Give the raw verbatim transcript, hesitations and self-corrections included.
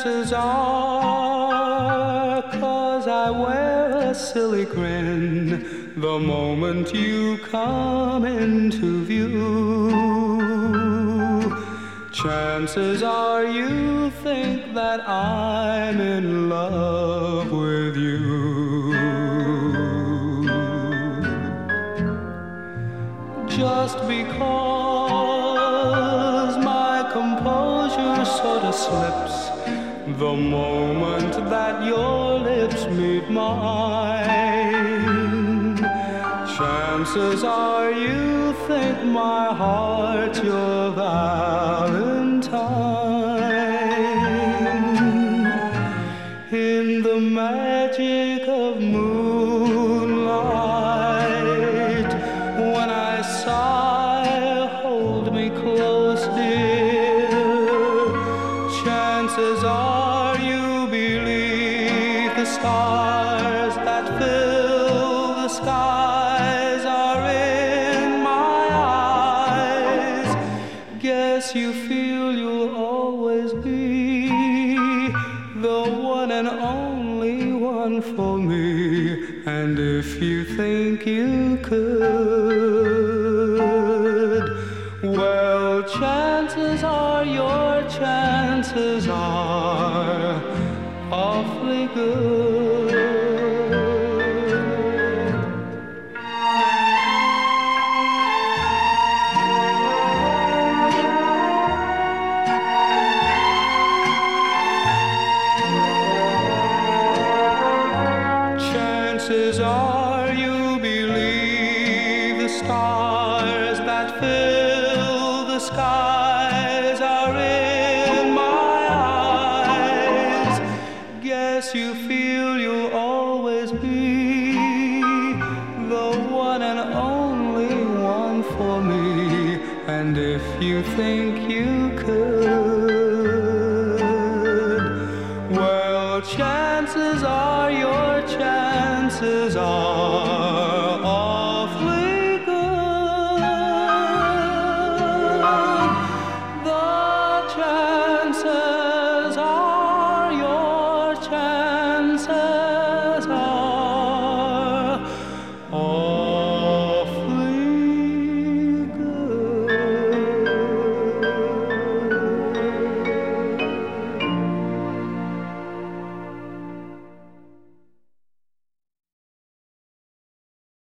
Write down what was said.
chances are, 'cause I wear a silly grin the moment you come into view. Chances are you think that I'm in love with you. Just because my composure sort of slips the moment that your lips meet mine. Chances are you think my heart's your Valentine. In the magic of moonlight, when I sigh, hold me close, dear. Chances are you believe the stars that fill the skies are in my eyes. Guess you feel you'll always be the one and only one for me. And if you think you could, well, chances are your chances are awfully good. Chances are you believe the stars that fill the skies are in my eyes. Guess you feel you'll always be the one and only one for me. And if you think you could, well, chances are your chances are awfully good. The chances are your chances